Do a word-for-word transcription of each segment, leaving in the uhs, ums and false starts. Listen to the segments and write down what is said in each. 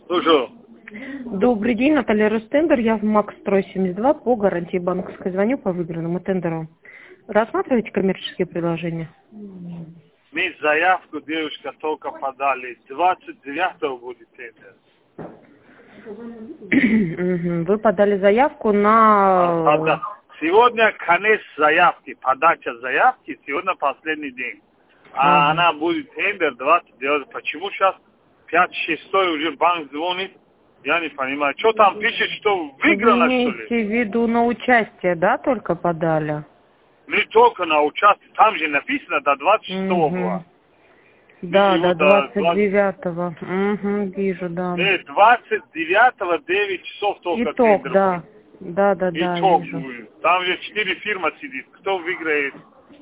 Слушаю. Добрый день, Наталья Ростендер. Я в Макстрой семьдесят два по гарантии банковской. Звоню по выигранному тендеру. Рассматриваете коммерческие предложения? Мы заявку, девушка, только подали. двадцать девятого будет тендер. Вы подали заявку на... Сегодня конец заявки, подача заявки, сегодня последний день. А Ага. она будет тендер двадцать девятого. Почему сейчас пять шестой уже банк звонит? Я не понимаю. Что там пишет, что выиграла, Вы что имеете ли? в виду на участие, да, только подали? Не только на участие, там же написано до двадцать шестого Угу. было. Да, Его до до двадцать девятого. Угу, вижу, да. Э, двадцать девятого девять часов только Итог, тендер да. будет. Да, да, да, Итог вижу. будет. Там же четыре фирмы сидит. Кто выиграет?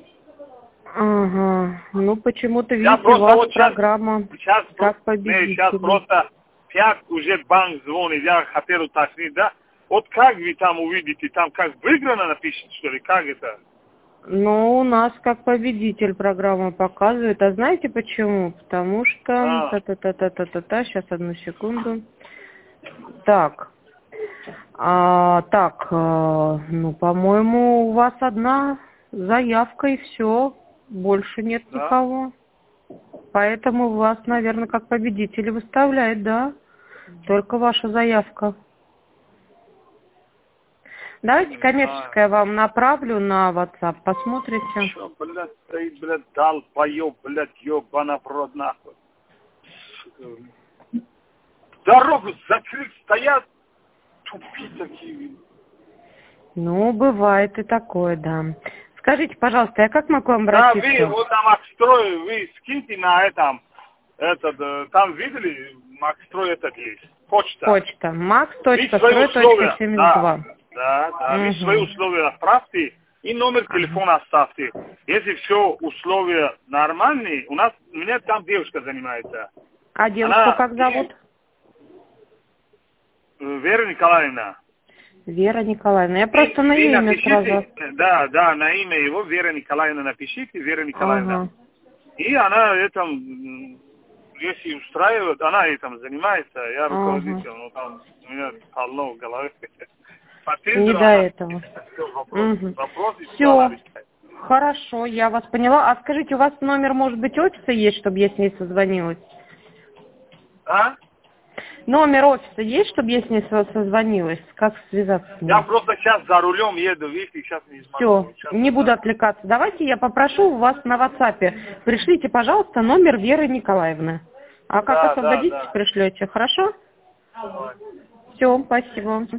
Ага. Ну, почему-то, Я видите, у просто вас вот сейчас, программа сейчас, как не, сейчас победитель. просто пять уже банк звонит. Я хотел уточнить, да? Вот как вы там увидите? Там как выиграно напишет, что ли? Как это? Ну, у нас как победитель программа показывает. А знаете почему? Потому что... А. Та-та-та-та-та-та. Сейчас, одну секунду. Так. А, так, а, ну, по-моему, у вас одна заявка и все. Больше нет Да? никого. Поэтому вас, наверное, как победитель выставляет, да? Только ваша заявка. Давайте коммерческое вам направлю на WhatsApp, посмотрите. Что, блядь, стоит, блядь, долбоёб, блядь, ёбана в рот, нахуй. Дорогу закрыть, стоят, тупи такие. Ну, бывает и такое, да. Скажите, пожалуйста, я как могу вам Да, обратиться? вы вот там Макстрой, вы скиньте на этом, этот, э, там видели, Макстрой этот есть, почта. Почта. макс Вы точка свои строй точка условия, семьдесят два. да, да, да, вы Угу. свои условия отправьте и номер Ага. телефона оставьте. Если все условия нормальные, у нас, у меня там девушка занимается. А девушку Она как зовут? Вера Николаевна. Вера Николаевна. Я просто Вы на имя напишите, сразу. да, да, на имя его Вера Николаевна напишите, Вера Николаевна. Ага. И она этом, м, если устраивает, она этим занимается, я руководитель, Ага. ну там у меня полно в голове. По Не тендеру до она этого. всё, вопрос, Угу. вопросы, всё она Все. решает. Хорошо, я вас поняла. А скажите, у вас номер, может быть, офиса есть, чтобы я с ней созвонилась? А? Номер офиса есть, чтобы я с ней со- созвонилась? Как связаться с ней? Я просто сейчас за рулем еду, видите, сейчас не Все, смогу. Сейчас не буду да. отвлекаться. Давайте я попрошу у вас на WhatsApp. Пришлите, пожалуйста, номер Веры Николаевны. А как Да, да, освободитесь, да. пришлете, хорошо? Давай. Все, спасибо.